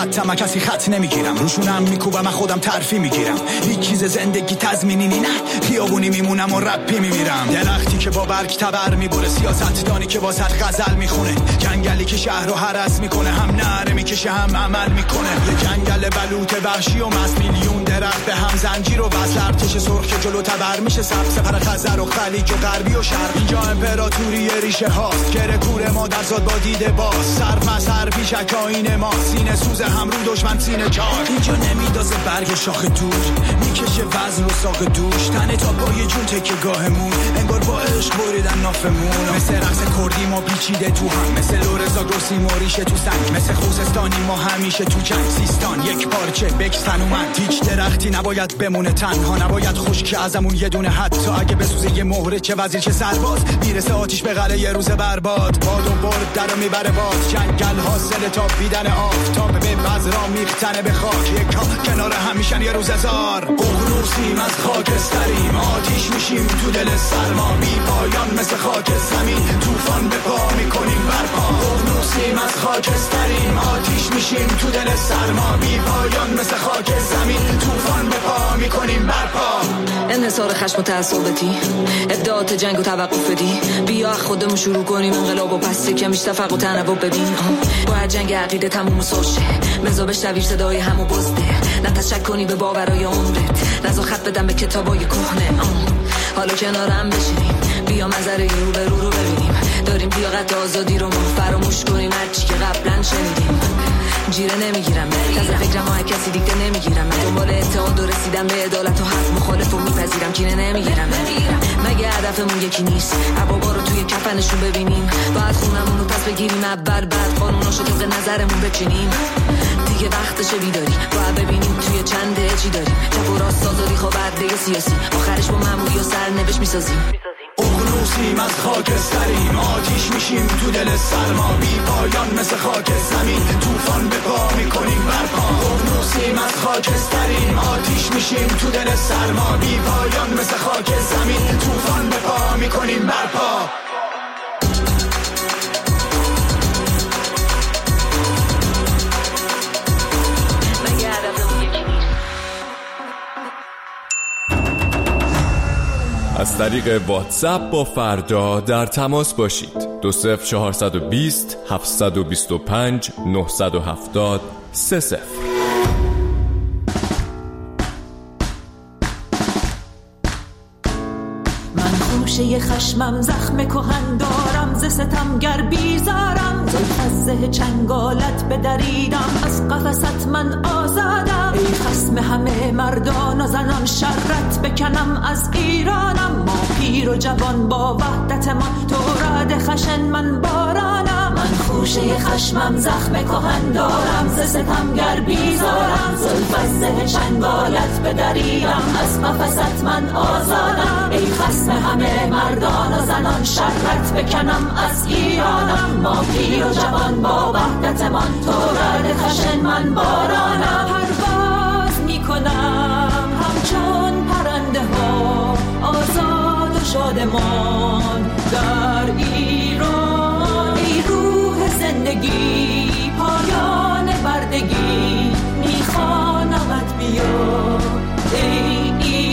خطم، من کسی خط نمیگیرم، روشونم میکوبم، من خودم ترفی میگیرم، هیچ چیز زندگی تضمینی نه، خیابونی میمونم و رپی میمیرم، درختی که با برگ تبر میبره، سیاستدانی که واسط غزل میخونه، جنگلی که شهر رو هرس میکنه، هم نعره میکشه هم عمل میکنه، یه جنگل بلوط وحشی و مست، میلیون درخت به هم زنجیر و وصل، ارتش سرخ که جلو تبر میشه، سپر خزر و خلیج و غربی و شرق، اینجا امپراتوری ریشه هاست، کره کوره ما در زاد با دیده باز، سر پسر پیشک آینه ما، سینه سوز هم رو دشمن سینه چار، اینجا نمیدازه برگ شاخ دور، میکشه وزن و ساق دوش، تنه تا پای جون تکه گاهمون، انگار با عشق بریدن نافمون، مثل رقص کردی ما پیچیده تو هم، مثل لورزا گرسی موریشه تو سنگ، مثل خوزستانی ما همیشه تو جنگ، سیستان یک پارچه بکسن و من، هیچ درختی نباید بمونه تنها، نباید خشک ازمون یه دونه، حتی اگه بسوزه یه مهره، چه وزیر چه سرباز، میرسه آتیش به قلعه یه روز برباد، باد و برد درو میبره باز، جنگل حاصل تا بیدن آفتاب به وزرا میختنه به خاک، یک کنار همیشن یه روز هزار، ققنوسیم از خاکستریم، آتیش میشیم تو دل سرما، بی پایان مثل خاک زمین، طوفان به پا میکنیم برپا، ققنوسیم از خاکستریم، آتیش میشیم تو دل سرما، بی پایان مثل خاک زمین، طوفان به پا میکنیم برپا. انحصار خشم و تعصبتی، ابداعات جنگ و توقف بدی، بیا خودمون شروع کنیم انقلاب و پس کمیش تفرق و تنوع ببین، باید جنگ عقیده تموم سوشه، مزا بشنوی صدای همو بزده، نه تشک کنی به باورای عمرت، نزا خط بدم به کتابای کهنه، حالا کنارم بشینیم، بیا منظره رو به رو ببینیم، داریم لیاقت آزادی رو ما فراموش کنیم، هرچی که قبلا شنیدیم، جیره نمیگیرم تازه فکرم ها کسی دیگه نمیگیرم، من دنبال اتحاد و رسیدم به عدالت و حرف مخالف و میپذیرم، کینه نمیگیرم مگه هدفمون یکی نیست، عبابا رو توی کفنشون ببینیم، باید خونمون رو پس بگیریم اول، بعد قانوناشو طبق نظرمون بچینیم، دیگه وقتشه بیداری، باید ببینیم توی چنده چی داریم، چپ و راست آزادی خوابرده سیاسی، آخرش با معمولی و سرنوشت میسازیم، ققنوسیم از خاکستریم، آتیش میشیم تو دل سرما، بی پایان مثل خاک زمین، طوفان به پا میکنیم برپا، ققنوسیم از خاکستریم، آتیش میشیم تو دل سرما، بی پایان مثل خاک زمین، طوفان به پا میکنیم برپا. از طریق واتساپ با فردا در تماس باشید. 20420 725 970 30. من خوشه خشمم زخم کهن دارم، ز ستمگر بیزارم، زلف از زه چنگالت بدریدم، از قفست من آزادم، ای خصم همه مردان و زنان، شرت بکنم از ایرانم، ما پیر و جوان با وحدت من، تو رد خشن من بارانم، من خوشه خشمم زخم کهن دارم، ز ستمگر بیزارم، زلف از زه چنگالت بدریدم، از قفست من آزادم، ای خصم همه مردان و زنان، شرت بکنم از ایرانم، ما پیر و جوان با وحدت من، تو رد خشن من بارانم، پرواز میکنم همچون پرنده ها، آزاد و شادمان در ایران، ای روح زندگی پایان بردگی، میخوانمت بیا ای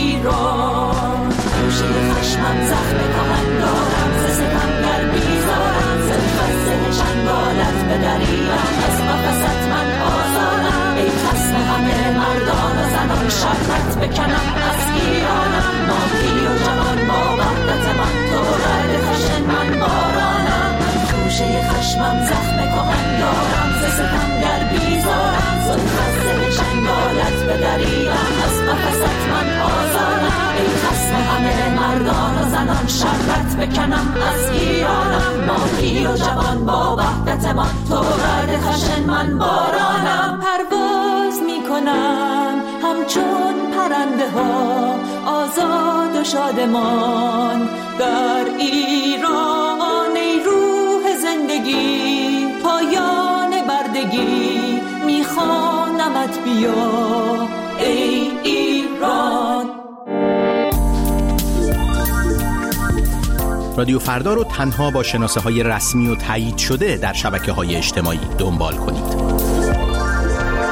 ایران، خوشه خشمم زخم کهن دارم، ز ستمگر بیزارم، زلف از زه چنگالت بدریدم، از قفست من آزادم، ای خصم همه مردان و زنان، شرت بکنم از ایرانم، ما پیر و جوان با وحدت من، تو رد خشن من بارانم، من خوشه خشمم زخم کهن دارم، ز ستمگر بیزارم، زلف از زه چنگالت بدریدم، از قفست من آزادم، ای خصم همه مردان و زنان، شرت بکنم از ایرانم، ما پیر و جوان با وحدت من، تو رد خشن من بارانم، پرواز میکنم همچون پرنده ها، آزاد و شادمان در ایران، ای روح زندگی پایان بردگی، میخوانمت بیا ای ایران. رادیو فردا رو تنها با شناسه‌های رسمی و تایید شده در شبکه‌های اجتماعی دنبال کنید.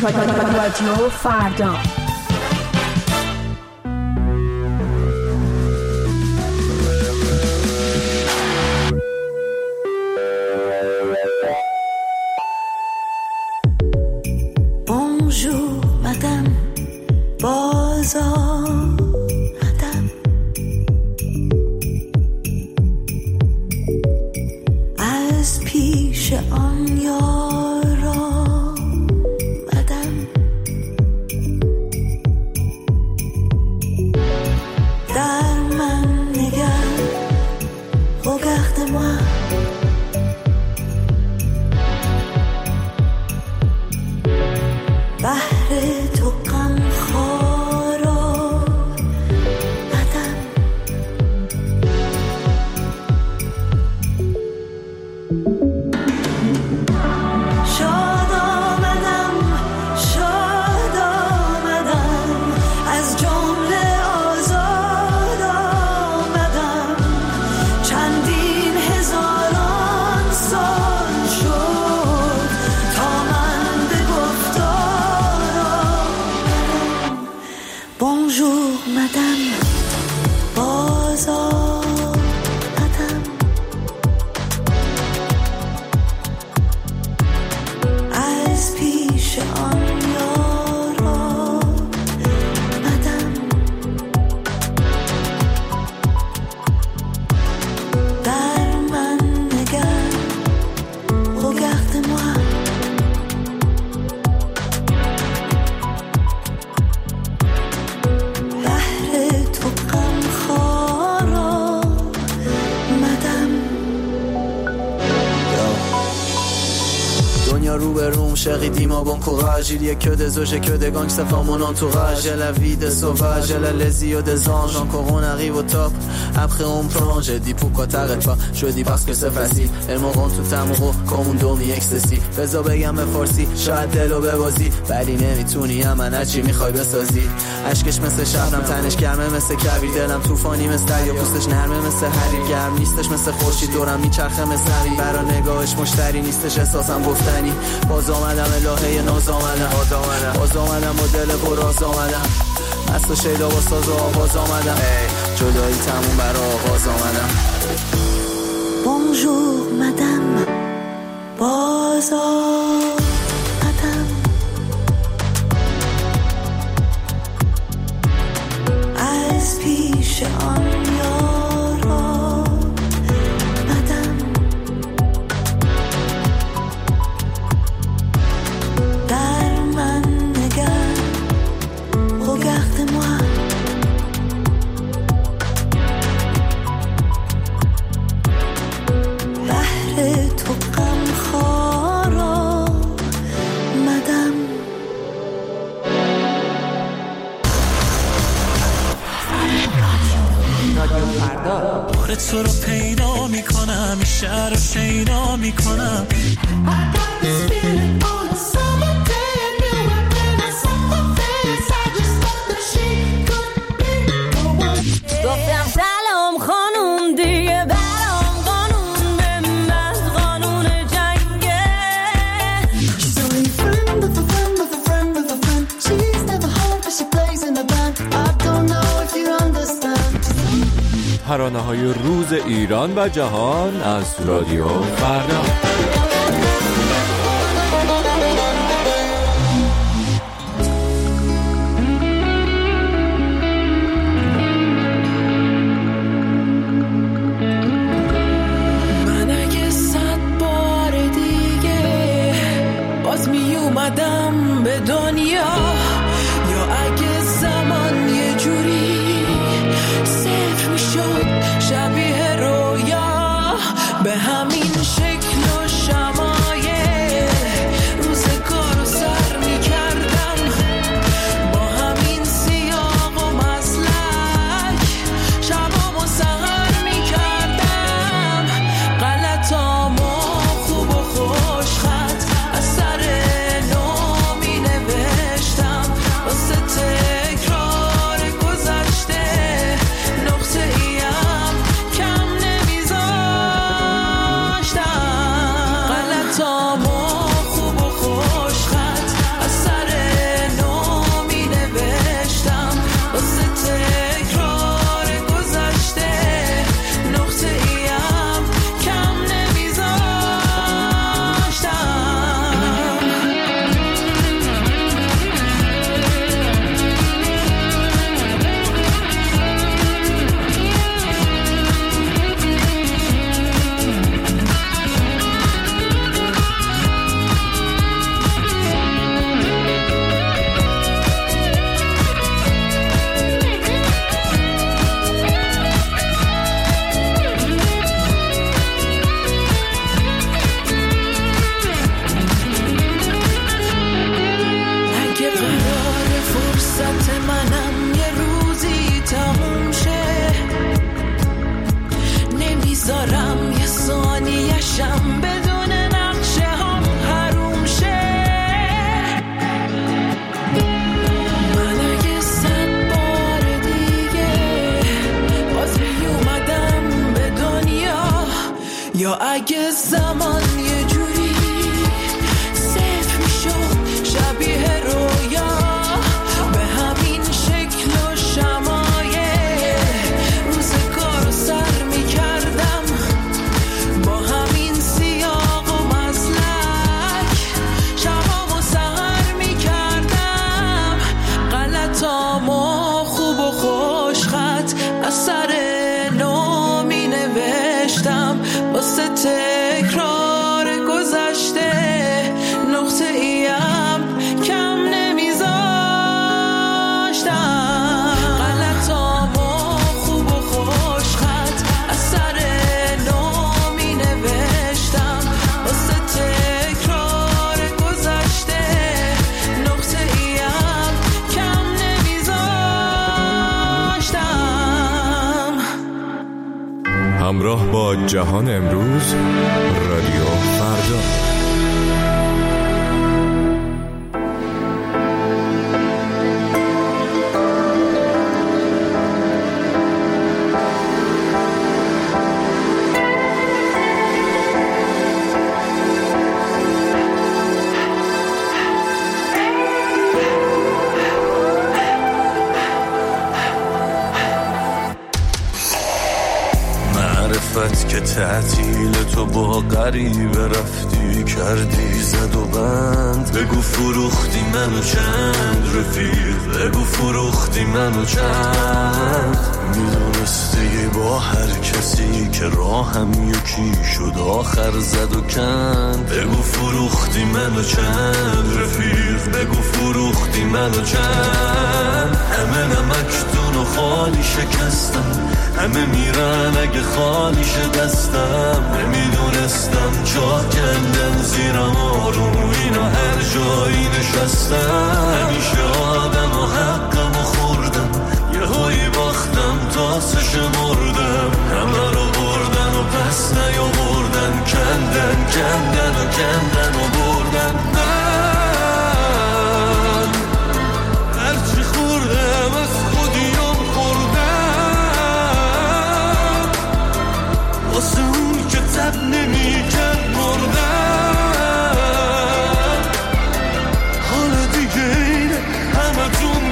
رادیو فردا. Bonjour madame, بازار madame. از پیش آن یارا madame. در من نگر regarde-moi. بحر تو غم خارا مدم. شاد آمدم شاد آمدم از جمله آزاد آمدم. چندین هزاران سال شد تا من به گفتار آمدم. Bonjour madame, بازار madame. از پیش آن یارا madame. در من نگر regarde-moi. بحر تو غم خارا مدم. دنیا رو به روم chérie dis-moi bon courage. Il y a que des oges et que des gangsters dans mon entourage. J'ai la vie des sauvages, j'ai la les yeux des anges. Encore on arrive au top, après on plonge. J'ai dit pourquoi t'arrêtes pas, je dis parce que c'est facile. Elles me rendent tout amoureux comme un dormi ecstasy. بذار بگم به فارسی شاید دلو ببازی ولی نمیتونی من چی میخوای بسازی. عشقش مثل شبنم تنش گرمه مثل کبیر. دلم طوفانی مثل یا پوستش نرمه مثل حریر. گرم نیستش مثل خورشید دورم میچرخه مثل حریر. برا نگاهش مشتری نیستش احساسم گفتنی. باز آمدم الهه ناز آمدم. باز آمدم با دل براز آمدم. مست و شیدا با ساز و آواز آمدم. جدایی تموم برا آغاز آمدم. Bonjour madame, بازار madame. از پیش آن یارا madame. در من نگر regarde-moi. بحر تو غم خارا مدم. بار تو رو پیدا میکنم این شهر رو شیدا میکنم. گفتم سلام خانوم دیگه برام قانون به من قانون جنگه. She's only a friend of a friend of a friend of a friend. She's never home but she plays in the band. I don't know if you understand. ترانه‌های روز ایران و جهان از رادیو فردا. من اگه 100 بار دیگه باز می اومدم به دنیا، یا اگه زمان یه جوری صفر می شد شبیه رویا، به همین شکل و یا اگه زمان یه جوری صفر میشد شبیه رویا به همین شکل و شمایه روزگار رو سر میکردم با همین سیاق و مسلک شبامو سهر میکردم غلطامو خوب و خوش خط از سر نو می نوشتم واسه تکرار گذشته نقطه ایم کم نمیذاشتم غلطامو خوب و خوش خط از سر نو می نوشتم واسه تکرار گذشته نقطه ایم کم نمیذاشتم. همراه با جهان امروز، رادیو فردا. معرفت که تعطیل تو با غریبه رفتی کردی زد و بند بگو فروختی منو چند رفیق بگو فروختی منو چند میدونستی با هر کسی که راهم یکی شد آخر زد و کند بگو فروختی منو چند رفیق بگو فروختی منو چند همه نمکتون و خالی شکستم همه میرن اگه خالی دستم نمیدونستم جا کندن زیرم آروم اینا هر جایی نشستم همیشه آدم و حقم و خوردم یه هایی باختم تاسش مردم همه رو بردن و پس نیاوردن کندن کندن و کندن و بردن من هرچی خوردم از خودیم خوردم واسه اون که تب نمی کرد مردم حالا دیگه اینه همه تون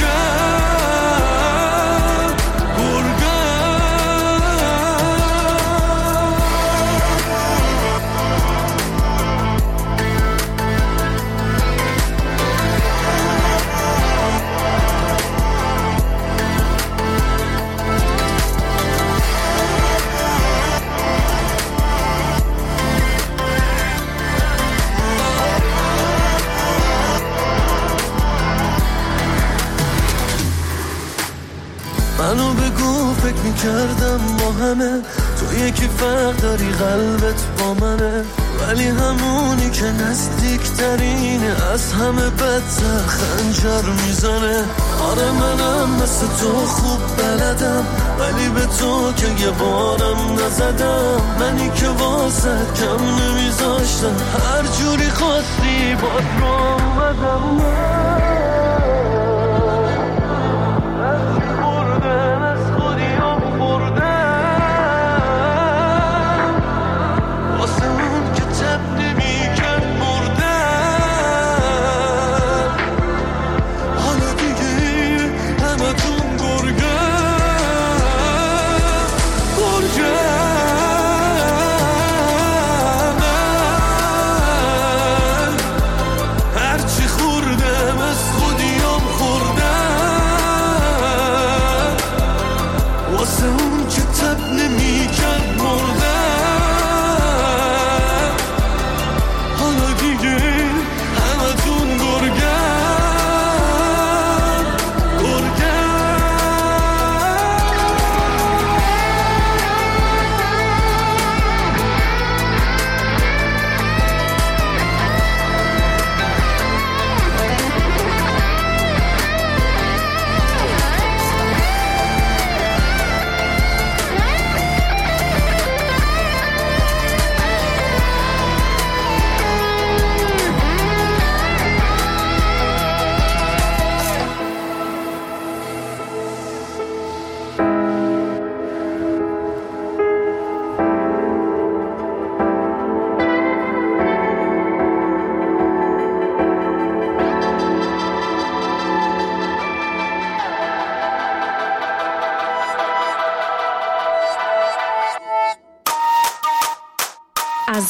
منو بگو فکر میکردم ما همه تو یکی فرق داری قلبت با منه ولی همونی که نزدیکترینه از همه بدتر خنجر میزنه آره منم مثل تو خوب بلدم ولی به تو که یه بارم نزدم منی که واسه کم نمیذاشتم هر جوری خواستی باد رو اومدم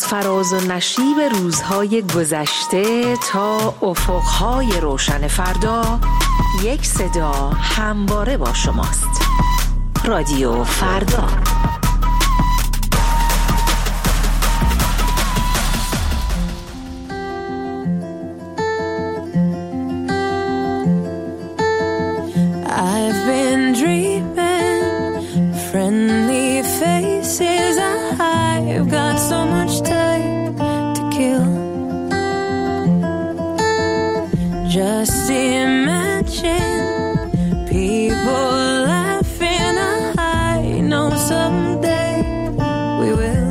فراز و نشیب روزهای گذشته تا افقهای روشن فردا، یک صدا همواره با شماست. رادیو فردا. I've been dreaming friendly faces. I've got so much time to kill. Just imagine people laughing. I know someday we will.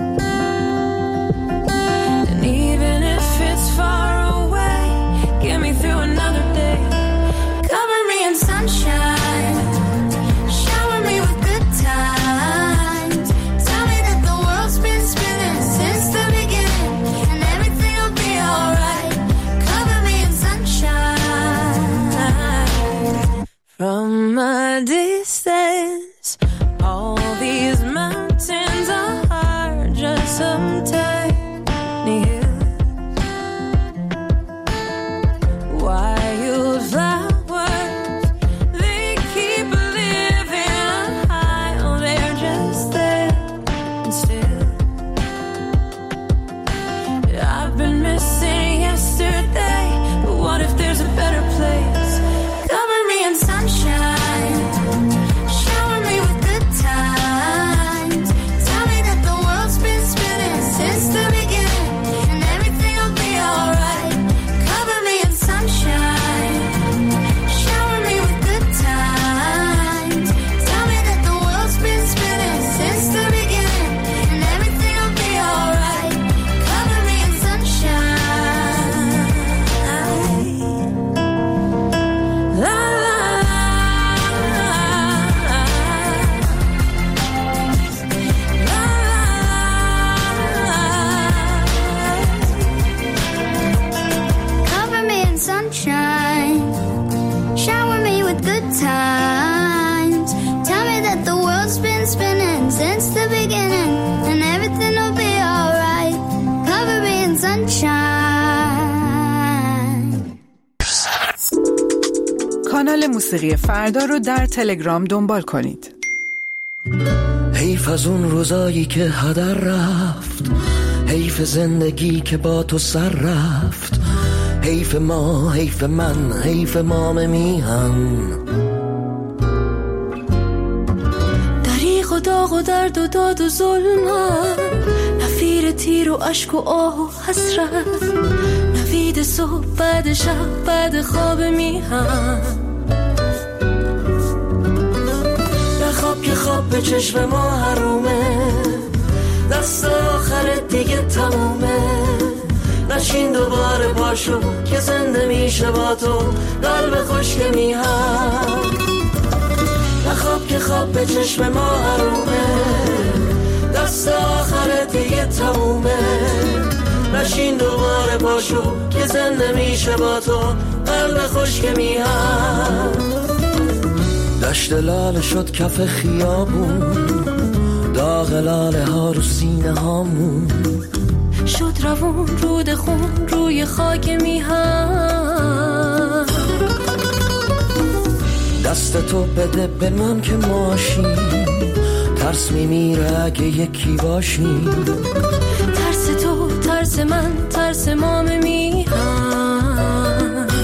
And even if it's far away, get me through another day. Cover me in sunshine, shower me with good times. Tell me that the world's been spinning since the beginning, and everything will be alright. Cover me in sunshine. From a distance, all these mountains are just some tiny hills. Wildflowers, they keep living high. Oh, they're just there and still. I've been missing yesterday, but what if there's a better place? Cover me in sunshine, shower me with good times. Tell me that the world's been spinning since the beginning, and everything will be alright. Cover me in sunshine, shower me with good times. Tell me that the world's been spinning since the beginning, and everything will be alright. Cover me in sunshine. La la la, la la. Cover me in sunshine, shower me with good times. Tell me that the world's been spinning since the beginning, and everything will be alright. Cover me in sunshine. کانال موسیقی فردا رو در تلگرام دنبال کنید. حیف از اون روزایی که هدر رفت، حیف زندگی که با تو سر رفت، حیف ما، حیف من، حیف مام میهن. دریغ و داغ و درد و داد و ظلمت، نفیر تیر و اشک و آه و حسرت، نوید صبح بعد شب بعد خواب میهن. نخواب که خواب به چشم ما حرومه، دست آخر دیگه تمومه. نشین دوباره پاشو که زنده میشه با تو قلب خشک میهن. نخواب که خواب به چشم ما حرومه، دست آخر دیگه تمومه. نشین دوباره پاشو که زنده میشه با تو قلب خشک میهن. دشت لاله شد کف خیابون، داغ لاله ها رو سینه هامون. شد روون رود خون روی خاک میهن. دست تو بده به من که ماشیم، ترس میمیره اگه یکی باشیم. ترس تو، ترس من، ترس مام میهن.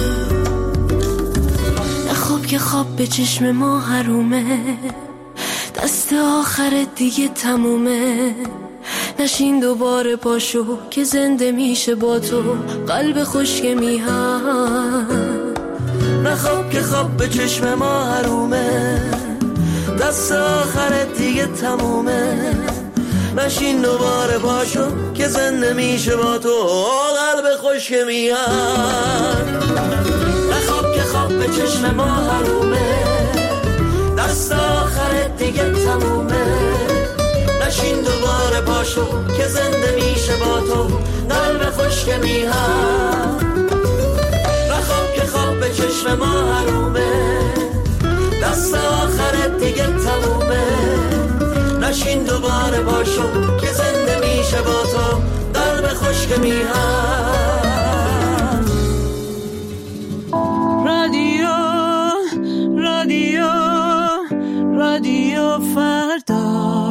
نخواب که خواب به چشم ما حرومه، دست آخر دیگه تمومه. نشین دوباره پاشو که زنده میشه با تو قلب خشک میهن. نخواب که خواب به چشم ما حرومه، دست آخر دیگه تمومه. نشین دوباره پاشو که زنده میشه با تو قلب خشک میهن. نخواب که خواب به چشم ما حرومه، دست آخر دیگه تمومه. نشین دوباره پاشو که زنده میشه با تو قلب خشک میهن. نخواب که خواب به چشم ما حرومه، دست آخر دیگه تمومه. نشین دوباره پاشو که زنده میشه با تو پشت میهن. رادیو فردا.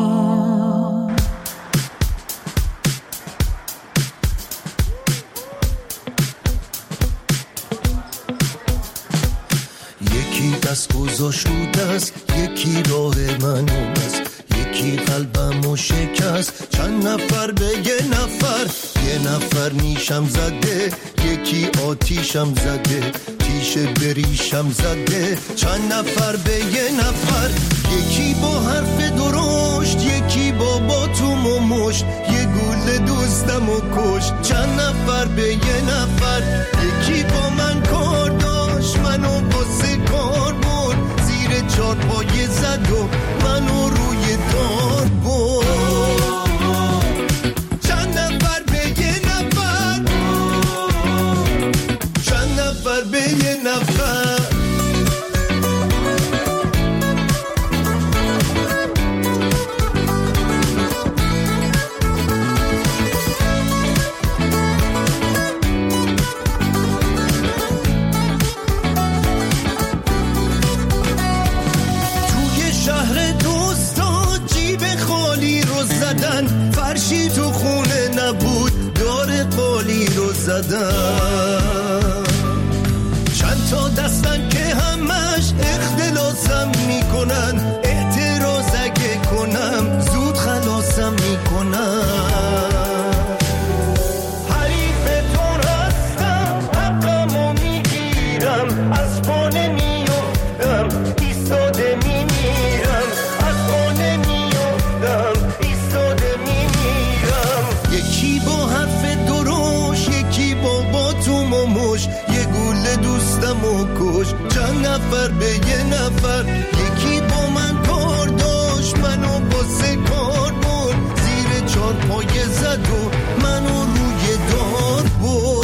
یکی دست گذاشت رو دست، یکی راه منو بست، یکی قلبمو شکست. چند نفر به یه نفر نیشم زده، یکی آتیشم زده، تیشه بریشم زده. چند نفر به یه نفر، یکی با حرف درشت، یکی با باتوم و مشت، یه گل دوستمو کشت. چند نفر به یه نفر، یکی با من کار داشت، منو واسه کار برد، زیر چارپایه زد و منو روی دار برد. چند نفر به یه نفر، چند نفر به یه نفر. فرشی تو خونه نبود، دار قالی رو زدن. چند تا دستن که همش اختلاسم میکنن، اعتراض اگه کنم زود خلاصم میکنن. حریفتون هستم، حقمو میگیرم، از پا نمیافتم، ایستاده میمیرم، از پا نمیافتم، ایستاده میمیرم. یکی با حرف دروش، یکی با باتوم و مش، یه گوله دوستمو کش. چند نفر به یه نفر، یکی با من کار داشت، منو باسه کار برد، زیر چارپایه زد و منو روی دار برد.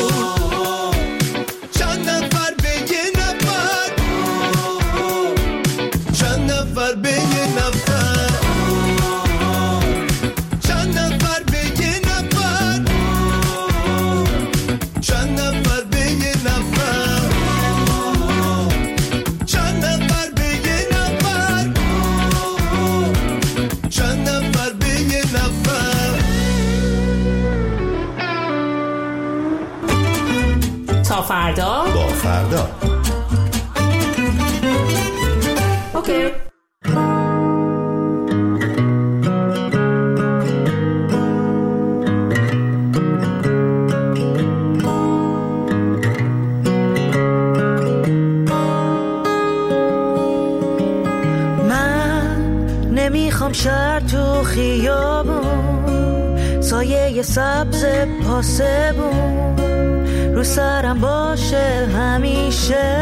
چند نفر به یه نفر، چند نفر به یه نفر، چند نفر به یه نفر، چند نفر به یه نفر، چند نفر به یه نفر، چند نفر به یه نفر. تا فردا با فردا. اوکی. نمیخوام شهر تو خیابون، سایه سبز پاسبون رو سرم باشه همیشه.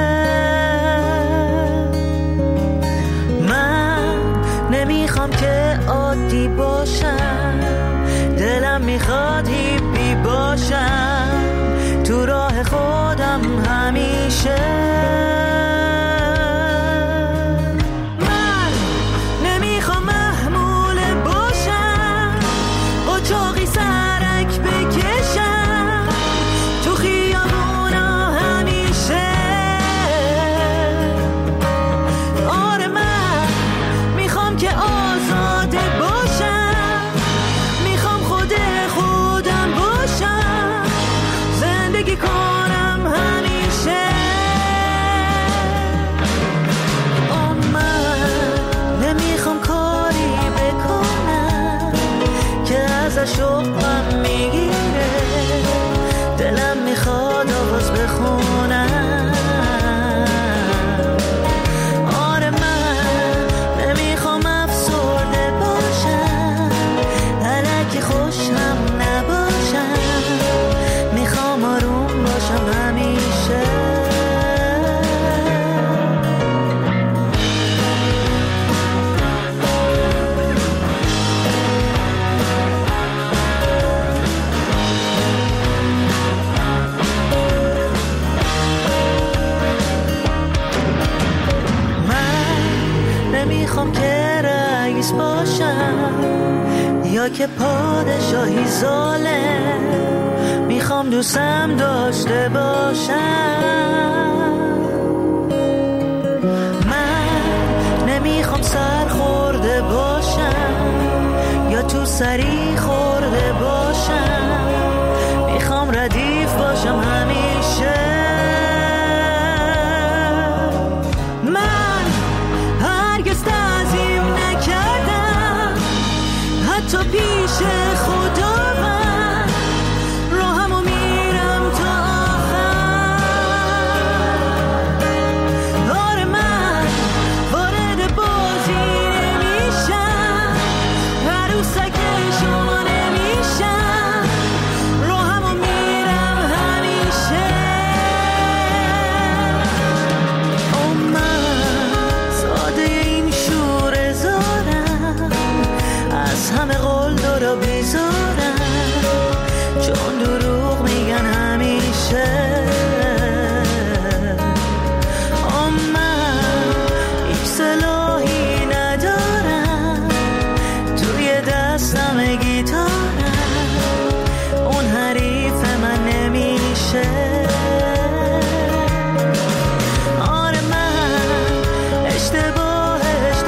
من نمیخوام که عادی باشم، دلم میخواد هیپی باشم، تو راه خودم همیشه. کنم همیشه یا که پادشاهی ظالم، میخوام دوستم داشته باشم. من نمیخوام سر خورده باشم یا تو سری خورده باشم، میخوام ردیف باشم همیشه. من هرگز تعظیم نکردم حتی پیش خداوند، راهمو میرم تا آخر. آره من وارد بازی نمیشم، عروسک شما نمیشم، راهمو میرم همیشه. او من ساده این شور زارم، از همه قول دارا بیزارم، چون دروغ میگن همیشه. او من هیچ سلاحی ندارم، توی دستم گیتارم، اون حریف من نمیشه. آره من اشتباه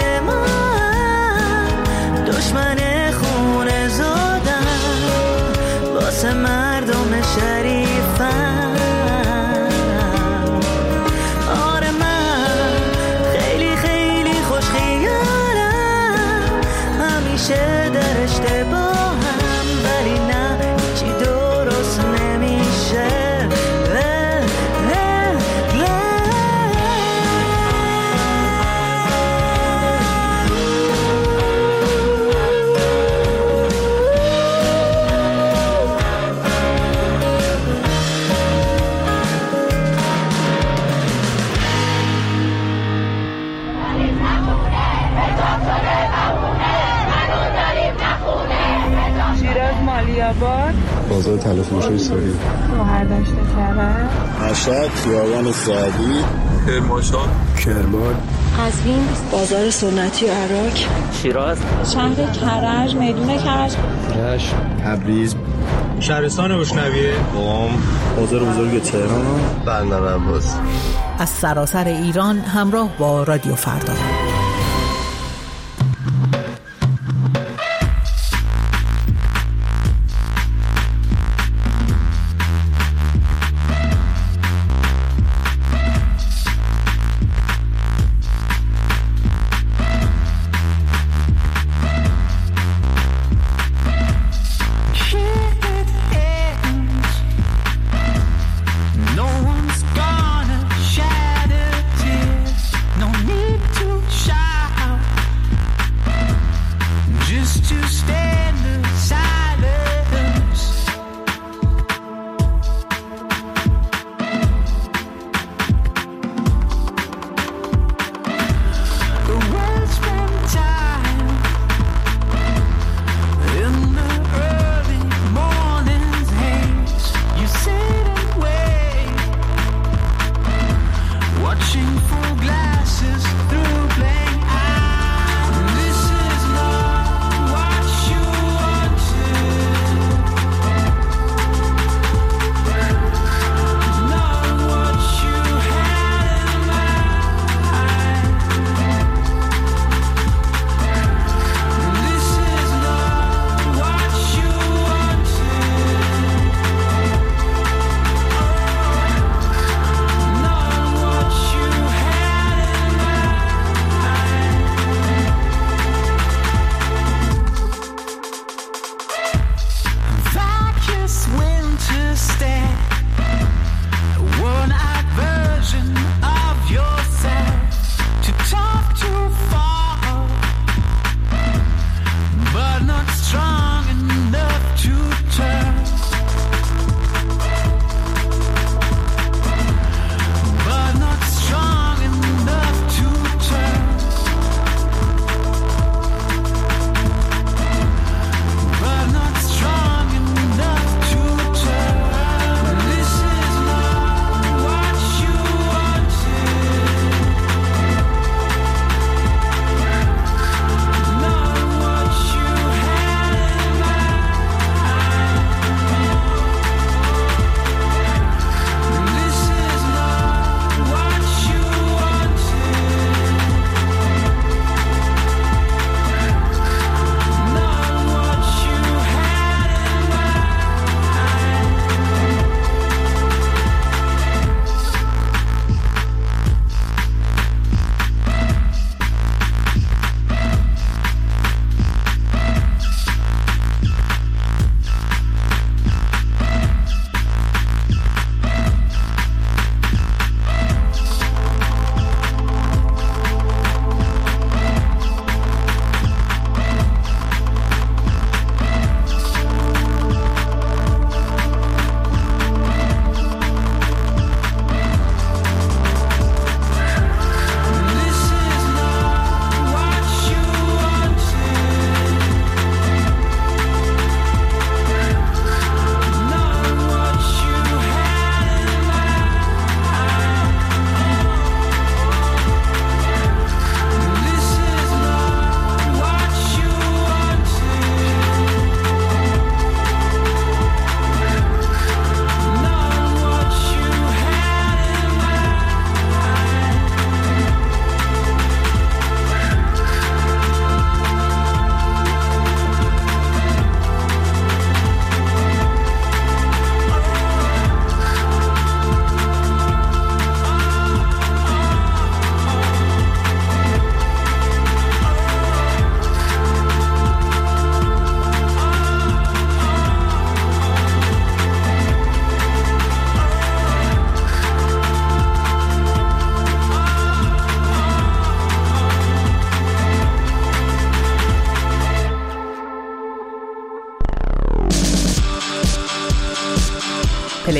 دشمن خونه زادم، واسه مردم شریفم. آره من خیلی خیلی خوش خیالم، همیشه در اشتباهم، ولی نه هیچی درست نمیشه. بازار طلا فروشی سوری، مهرداشت کرد، مشهد، خیابان سعدی، کرمانشاه، کرمان، قزوین، بازار سنتی عراق، شیراز، شهر کرج، میدون کرج، رشت، تبریز، شهرستان بشنویه، قم، بازار بزرگ تهران، بندر عباس. از سراسر ایران همراه با رادیو فردا.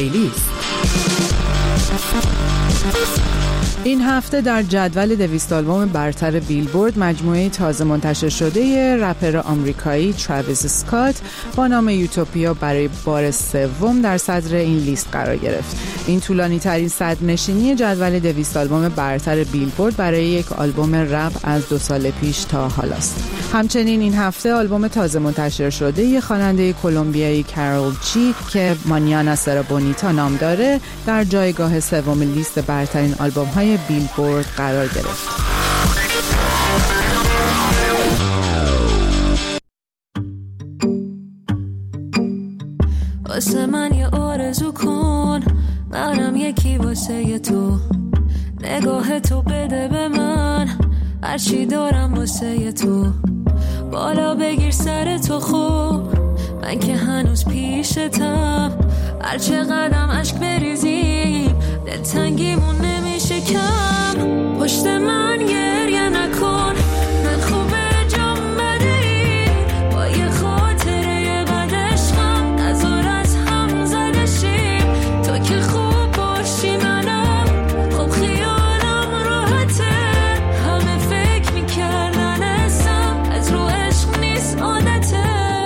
پلیلیست. این هفته در جدول 200 آلبوم برتر بیلبورد مجموعه تازه منتشر شده رپر آمریکایی تراویس اسکات با نام یوتوپیا برای بار سوم در صدر این لیست قرار گرفت. این طولانی ترین صدرنشینی جدول 200 آلبوم برتر بیلبورد برای یک آلبوم رپ از 2 سال پیش تا حالاست. همچنین این هفته آلبوم تازه منتشر شده خواننده کلمبیایی کارول جی که مانیانا سرا بونیتا نام داره در جایگاه سوم لیست برترین آلبوم‌های بیلبورد قرار گرفت. واسه من یه آرزو کن، منم یکی واسه تو، نگاه تو بده به من، هرچی دارم واسه تو، بالا بگیر سر تو خوب، من که هنوز پیشتم، هرچه قدم عشق بریزیم دلتنگیمون نمیشه کم، پشت من گریه نکن، من خوبه جام بدهی، با یه خاطره بد عشقم نذار از هم زده شیم، تو که خوب باشی منم خب خیالم راحته، همه فکر میکردن اسم از رو عشق نیست عادته،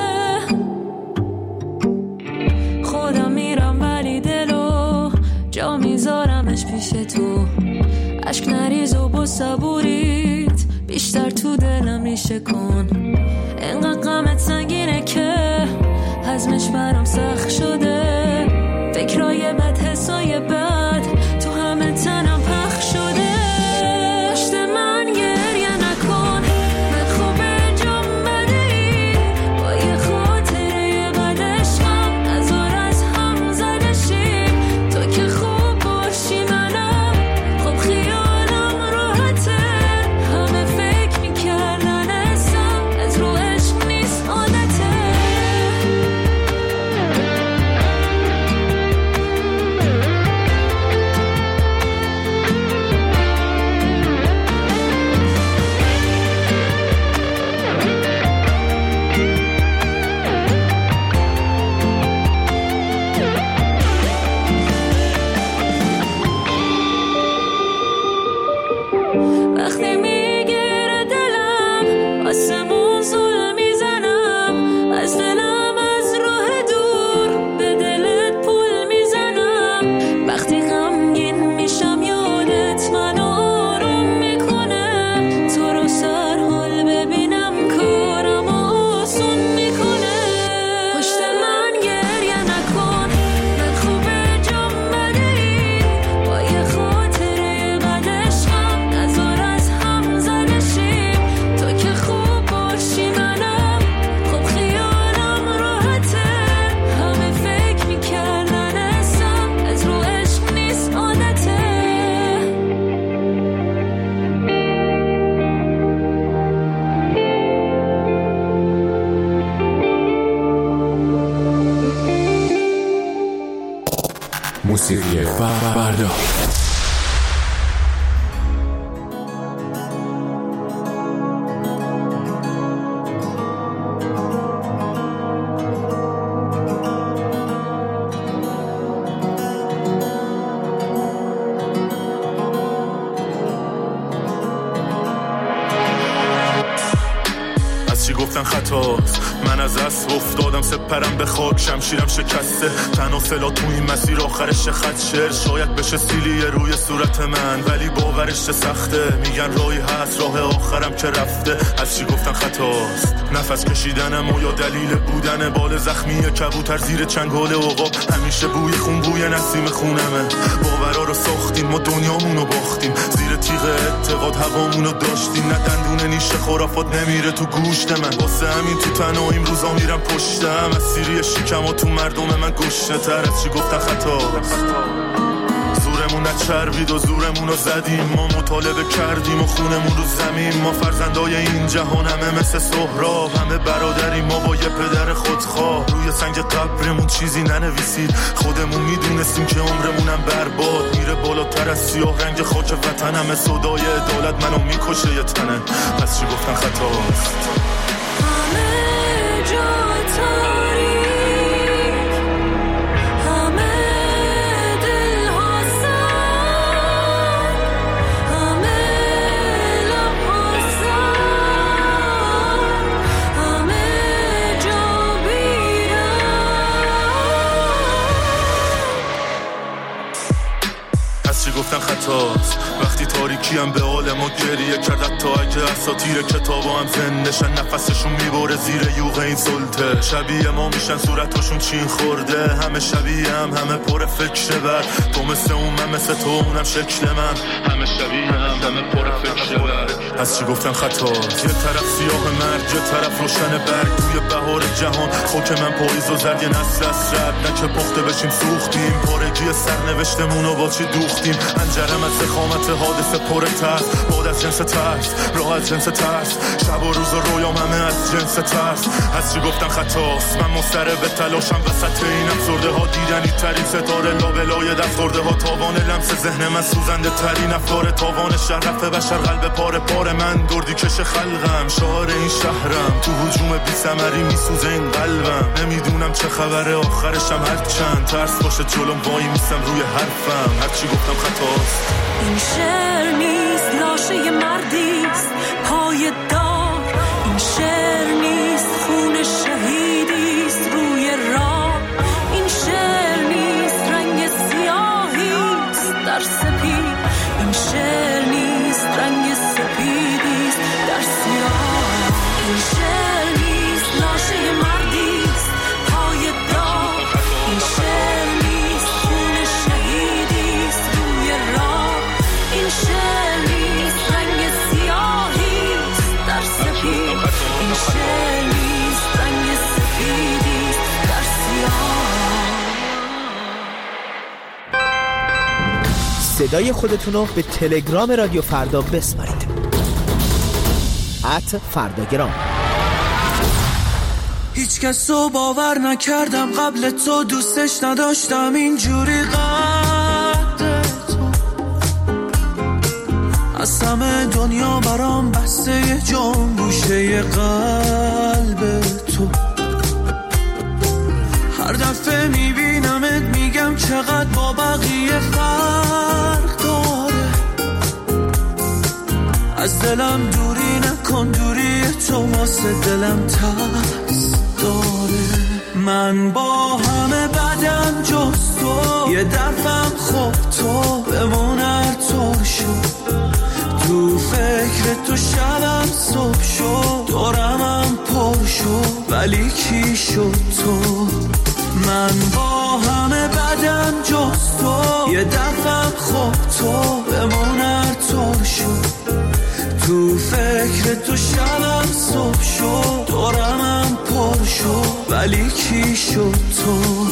خودم میرم ولی دلو جا میذارمش پیش تو، عشق نریز و با صبوریت بیشتر تو دلم ریشه کن، اینقدر غمت سنگینه که هضمش برام سخت شده، فکرای بد حسای بد تو همه تنم پخش شده، پشت من گریه نکن، من خوبه جام بدهی، با یه خاطره بد عشقم نذار از هم زده شیم، تو که خوب باشی منم خب خیالم راحته، همه فکر میکردن اسم از رو عشق نیست عادته. وقتی میگیره دلم آسمون زل میزنم، از دلم از راه دور به دلت پول میزنم، وقتی غمگین میشم یادت منو آروم میکنه، تو رو سر حال ببینم کارم آسون میکنه، پشت من گریه نکن، من خوبه جام بدهی، با یه خاطره بد عشقم نذار از هم زده شیم، تو که خوب باشی منم خب خیالم راحته، همه فکر میکردن اسم از رو عشق نیست عادته. موسیقی فردا. از چی گفتن خطاست، من از اسب افتادم سپرم به خاک، شمشیرم شکسته، تناسلا تو این مسیر آخرش خط شعر شاید بشه سیلی روی صورت من، ولی باورش سخته، میگن راهی هست راه آخرم که رفته، از چی گفتن خطاست، نفس کشیدنم و یا دلیل بودن بال زخمی کبوتر زیر چنگال عقاب، همیشه بوی خون بوی نسیم خونمه، باورا رو ساختیم ما دنیامونو باختیم، زیر تیغ اعتقاد هوامونو داشتیم، نه دندون نیشه خرافات نمیره تو گوشت من، واسه همین تو تنهاییم روزا میرم پشتم، از سیری شکم و تو مردم من گشنه تر، از چی گفتن خطاست، زورمون نچربید و زورمون رو زدیم، ما مطالبه کردیم و خونمون رو زمین، ما فرزندای این جهان همه مثل سهراب، همه برادریم ما با یه پدر خودخواه، روی سنگ قبرمون چیزی ننویسید، خودمون میدونستیم که عمرمونم برباد میره بالاتر از سیاه رنگ خاک وطن، همه صدای عدالت منو میکشه یه تنه، از چی گفتن خطاست. همه جا تاریک، همه هرچی گفتن خطاست وقتی تاریکیم به حال ما گریه کرد تا اگه اساطیر کتابا هم زندشن نفسشون میبره زیر یوغ این سلطه شبیه ما میشن صورتاشون چین خورده همه شبیه همه پر فکر بر تو مثل اون من مثل تو اونم شکل من همه شبیه همه پر فکر بر از چی گفتن خطاست یه طرف سیاه مرگ یه طرف روشن برگ توی بهار جهان خاک من پاییز و زرد یه نسل اسرد نه که پخته بشیم سوختیم پارگی سرنوشتمونو با چی دوختیم انجرم از زخامت حادثه پر ترس باد از جنس ترس راه از جنس ترس شب و روز و رویام همه از جنس ترس از چی گفتن خطاست من مستره به تلاشم وسط این افسرده ها دیدنی ترین ستاره لابلای دستخورده ها تاوان لمس ذهن من سوزنده ترین افکار تاوان شرف بشر قلب پاره پاره من دردی کش خلقم شعار این شهرم تو هجوم بی ثمری میسوزه این قلبم نمیدونم چه خبره آخرشم هر چند ترس باشه جلوم وای میسم روی حرفم هرچی گفتم خطاست این شعر نیست لاشه مردیست پای دار این شعر نیست خون شهیدیست روی راه این شعر نیست رنگ سیاهیست در سپید این شعر نیست رنگ سپیدیست در سیاه این شعر نیست لاشه مردیست پای دار این شعر نیست خون شهیدیست روی راه این شعر نیست رنگ سیاهیست در سپید این شعر نیست رنگ سپیدیست در سیاه صدای خودتونو به تلگرام رادیو فردا بسپارید @فرداگرام. هیچ کس رو باور نکردم قبل تو دوستش نداشتم اینجوری قد تو از همه دنیا برام بسته یه جام گوشه قلب تو هر دفعه میبینمت میگم چقدر با بقیه فرق داره از دلم دوری نکن دوری تو واسه دلم ترس داره من با همه بدم جز تو یه درفم خوب تو بمون هر طور شد تو فکر تو شبم صبح شد دورمم پر شد ولی کی شد تو من با همه بدم جز تو یه درفم خوب تو بمون هر طور شد تو فکر تو شبم صبح شد دورمم پر شد ولی کی شد تو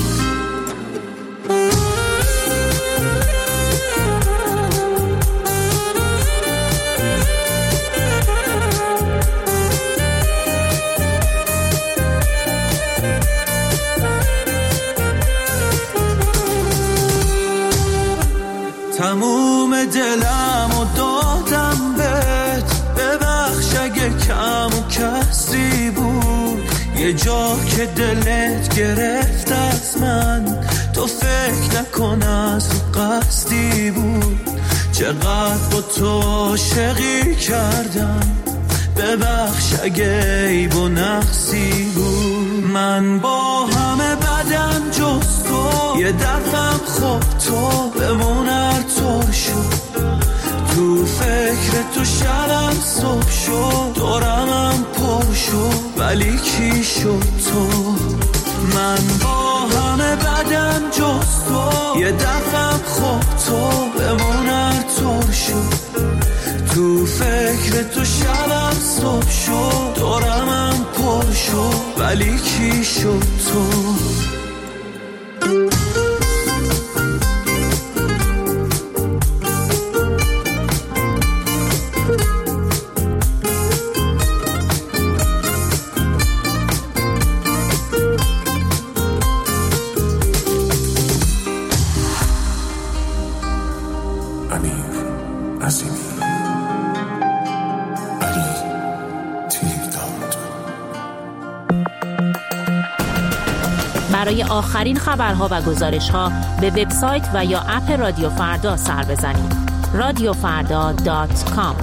تموم دلم و دادم بهت ببخش اگه کم و کسی بود یه جا که دلت گرفت از من تو فکر نکن از قصدی بود چقدر با تو عاشقی کردم ببخش اگه عیب و نقصی بود من با همه بدم جز تو یه درفم خوب تو بمون هر طور شد تو فکر تو شبم صبح شد دورمم پر شد ولی کی شد تو من با همه بدم جز تو یه دفعم خوب تو بمون هر طور شد تو فکر تو شبم صبح شد دورمم پر شد ولی کی شد تو برای آخرین خبرها و گزارش‌ها به وبسایت و یا اپ رادیو فردا سر بزنید. radiofarda.com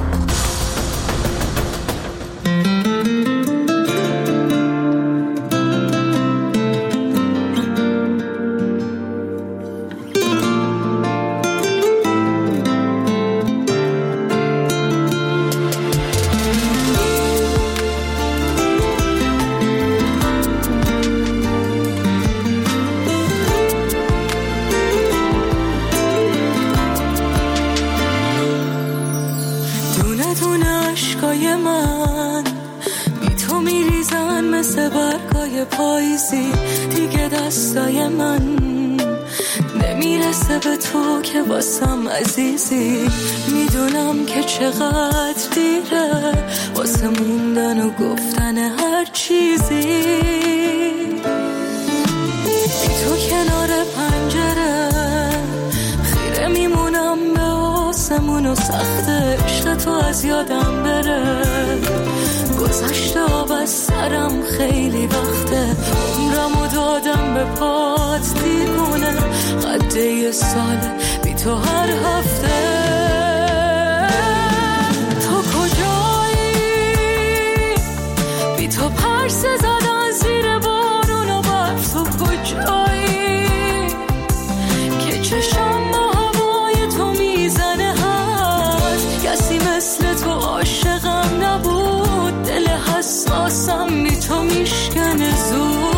رویای من بی تو میریزن مثل برگای پاییزی. دیگه دستای من نمیرسه به تو که واسم عزیزی. میدونم که چقدر دیره واسه موندن و گفتن هر چیزی. بی تو کنار پنجره خیره میمونم به آسمون و سخت عشق تو از یادم بره. گذشته آب از سرم خیلی وقته، عمرمو دادم به پات دیوونه. قد یه ساله بی تو هر هفته. تو کجایی؟ بی تو پرسه زدن زیر بارون و برف. تو کجایی که چشم با هوای تو میزنه؟ هست کسی مثل تو عاشقم نبود. دل حساسم بی تو میشکنه زود.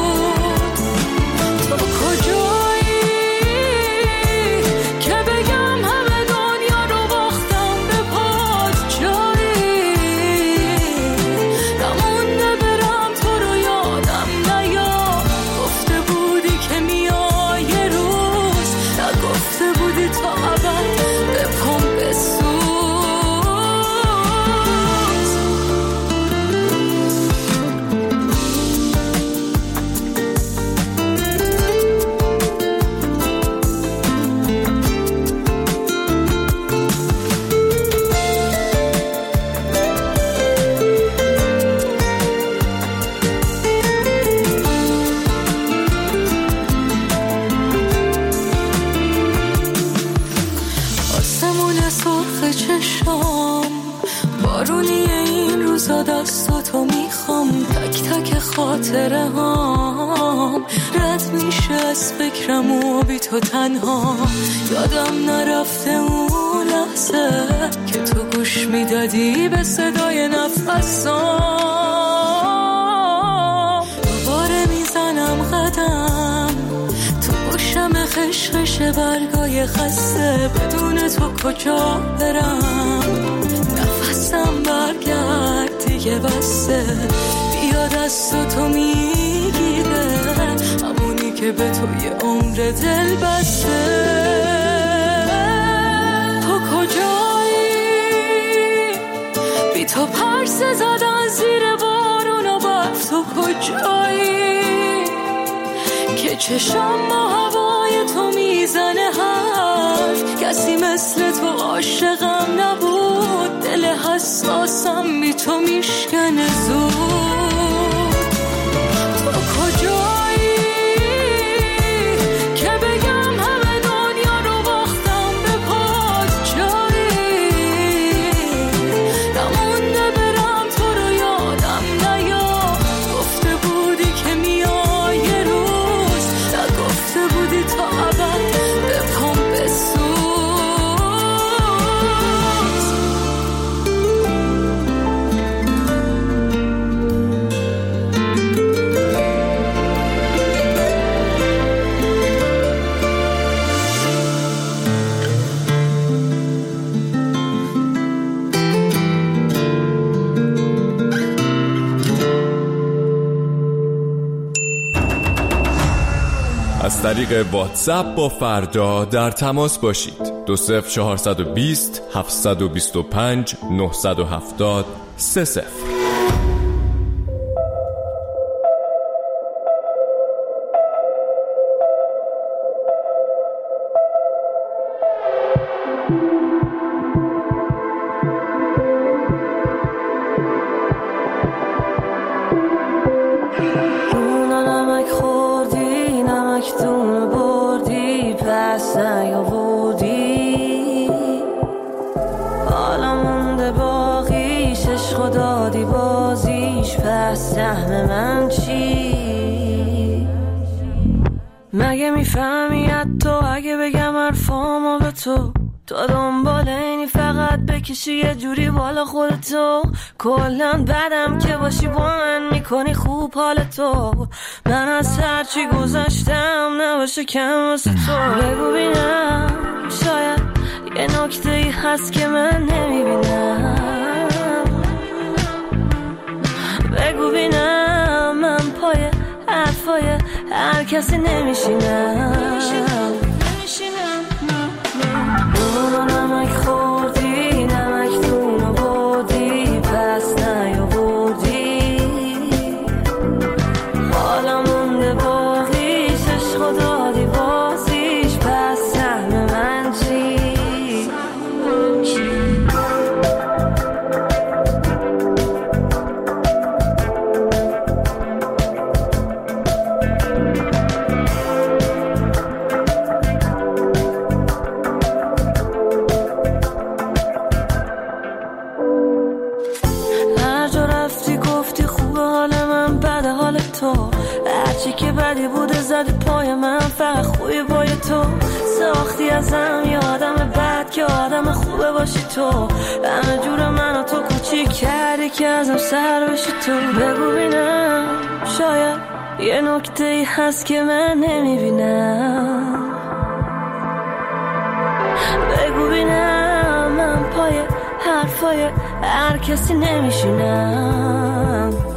تو کجایی که بگم همه دنیا رو باختم به پات؟ جایی نمونده برم تو رو یادم نیاد. گفته بودی که میای یه روز، نگفته بودی تا ابد به پام بسوز. آسمون سرخ چشام بارونی این روزا، دستاتو میخوام. تک تک خاطره هام رد میشه از فکرم و بی تو تنها. یادم نرفته اون لحظه که تو گوش میدادی به صدای نفسام. دوباره میزنم قدم تو گوشم، خشخش برگای خسته. بدون تو کجا برم؟ نفسم برگرد دیگه بسته. بیا دست تو میگیره همونی که به تو یه عمر دل بسته. تو کجایی؟ بی تو پرسه زدن زیر بارون و برف. تو کجایی که چشم با هوای تو میزنه حرف؟ کسی مثل تو عاشقم نبود. دل حساسم بی تو میشکنه زود. تو کجایی که بگم همه دنیا رو باختم به پات؟ جایی نمونده برم تو رو یادم نیاد. گفته بودی که میای یه روز، نگفته بودی تا ابد به پام بسوز. از طریق واتساپ با فردا در تماس باشید. 20420 725 970 30. نمکتون بردی پس نیاوردی. حالا مونده باقیش عشق دادی بازیش، پس سهم من چی؟ مگه میفهمی حتی اگه بگم حرفامو به تو؟ تو دنبال اینی فقط بکشی یه جوری بالا خودتو. کلن بدم که باشی با من میکنی خوب حالتو. من از هرچی گذشتم نباشه کم واسه تو. بگو بینم شاید یه نکته ای هست که من نمیبینم. هر کسی نمیشینم نون و نمک خوردی نمک دونو بردی پس نیاوردی حالا مونده باقیش عشق دادی بازیش پس سهم من چی هرچی که بدی بوده زدی پای من فقط خوبی پای تو ساختی ازم یه آدم بد که آدم خوبه باشی تو همه جور منو تو کوچیک کردی که ازم سر بشی تو بگو بینم شاید یه نکته ای هست که من نمیبینم بگو بینم من پای حرفای هر کسی نمیشینم